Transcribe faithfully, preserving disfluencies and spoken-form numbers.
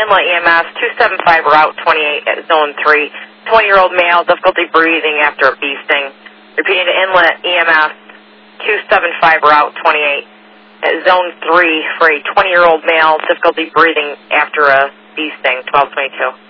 Inlet E M S, two seven five, Route twenty-eight at Zone three. twenty-year-old male, difficulty breathing after a bee sting. Repeating to Inlet E M S, two seven five, Route twenty-eight at Zone three for a twenty-year-old male, difficulty breathing after a bee sting, twelve twenty-two.